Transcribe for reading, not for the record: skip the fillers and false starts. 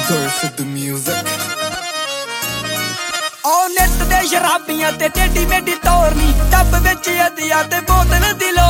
Dose of the music. ਉਹ ਨਿੱਤ ਦੇ ਸ਼ਰਾਬੀਆਂ ਤੇ ਟੇਢੀ ਮੇਢੀ ਤੋਰਨੀ ਟੱਬ ਵਿੱਚ ਅਧਿਆ ਤੇ ਬੋਤਲ ਦੀ